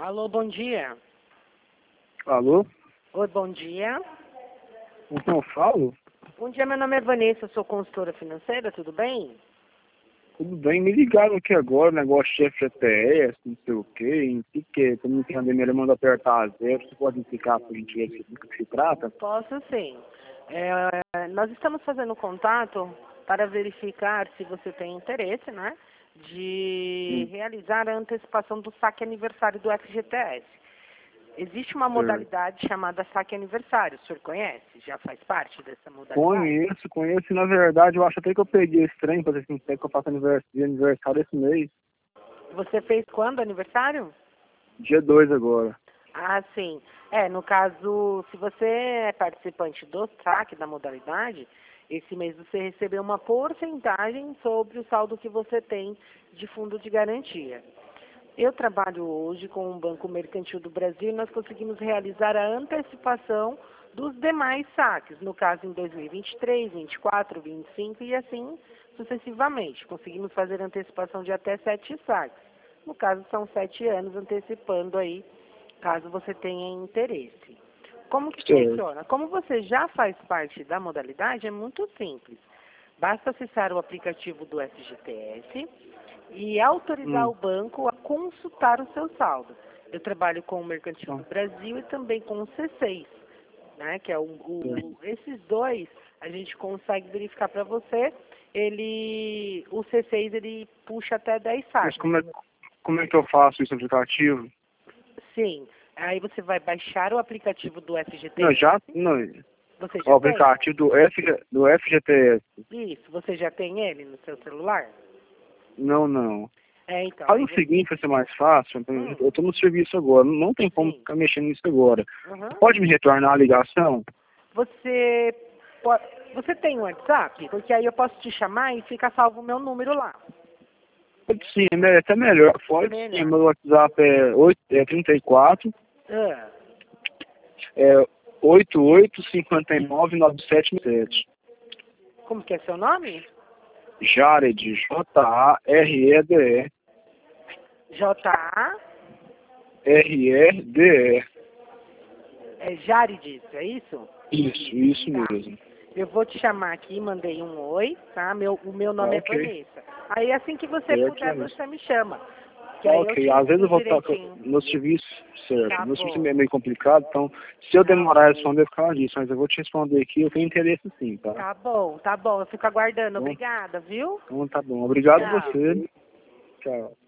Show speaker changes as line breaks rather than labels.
Alô, bom dia.
Alô?
Oi, bom dia.
Com quem eu falo?
Bom dia, meu nome é Vanessa, sou consultora financeira, tudo bem?
Tudo bem, me ligaram aqui agora, negócio de FGTS, não sei o quê, que eu não entendo, ele manda apertar a zero, você pode explicar por gentileza do que se trata?
Posso sim. Nós estamos fazendo contato para verificar se você tem interesse, né, de
Sim,
realizar a antecipação do saque aniversário do FGTS. Existe uma
certo.
modalidade chamada saque aniversário, o senhor conhece? Já faz parte dessa modalidade?
Conheço, e na verdade eu acho até que eu peguei esse trem, pra ser sincero, que eu faço aniversário esse mês,
Você fez quando aniversário?
dia 2 agora.
Ah, sim. No caso, se você é participante do saque da modalidade, esse mês você recebeu uma porcentagem sobre o saldo que você tem de fundo de garantia. Eu trabalho hoje com o Banco Mercantil do Brasil e nós conseguimos realizar a antecipação dos demais saques, no caso em 2023, 24, 25 e assim sucessivamente. Conseguimos fazer antecipação de até 7 saques. No caso, são 7 anos antecipando aí, caso você tenha interesse. Como que
Certo.
funciona? Como você já faz parte da modalidade, é muito simples. Basta acessar o aplicativo do FGTS e autorizar
Hum,
o banco a consultar o seu saldo. Eu trabalho com o Mercantil do
tá,
Brasil e também com o C6, né, que é
certo.
esses dois a gente consegue verificar para você. O C6 ele puxa até 10
Mas
saques.
como é que eu faço isso no aplicativo?
Sim. Aí você vai baixar o aplicativo do
Não,
FGTS.
não,
Você
o
já tem?
aplicativo do FGTS.
Isso. Você já tem ele no seu celular?
Não.
Então,
Faz
aí
o
você...
seguinte, vai ser mais fácil.
Hum,
Eu estou no serviço agora, não tem como
sim.
ficar mexendo nisso agora.
Uhum.
Pode me retornar a ligação?
Você, você tem um WhatsApp? Porque aí eu posso te chamar e fica salvo o meu número lá.
Pode sim, é até melhor. Pode sim,
Melhor.
meu WhatsApp é 34,
Ah,
é 88599767.
como que é seu nome?
Jared, Jarede,
J-A,
REDE.
é Jarides, é isso?
Isso
Tá.
mesmo.
Eu vou te chamar aqui, mandei um oi, tá? O meu
Tá
nome é
ok.
Vanessa. Aí assim que você
Certo,
puder,
Vanessa.
você me chama. Que
Tá
aí eu
ok.
te
Às vezes eu
respondo
vou estar
direitinho.
no serviço, certo.
Tá
No serviço é
bom,
meio complicado, então se eu
tá
demorar a
bom.
responder, por causa disso, mas eu vou te responder aqui, eu tenho interesse sim, tá?
Tá bom, tá bom. Eu fico aguardando.
Bom,
Obrigada, viu?
então tá bom. Obrigado
Tchau.
você. Tchau.